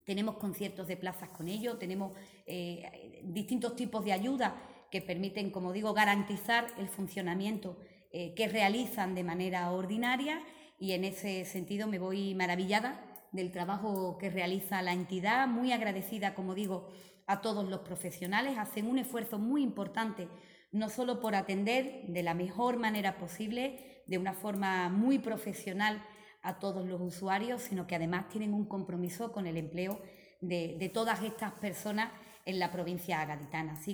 tenemos conciertos de plazas con ellos, tenemos distintos tipos de ayudas que permiten, como digo, garantizar el funcionamiento que realizan de manera ordinaria, y en ese sentido me voy maravillada del trabajo que realiza la entidad, muy agradecida, como digo, a todos los profesionales. Hacen un esfuerzo muy importante, no solo por atender de la mejor manera posible, de una forma muy profesional a todos los usuarios, sino que además tienen un compromiso con el empleo de todas estas personas en la provincia gaditana. Así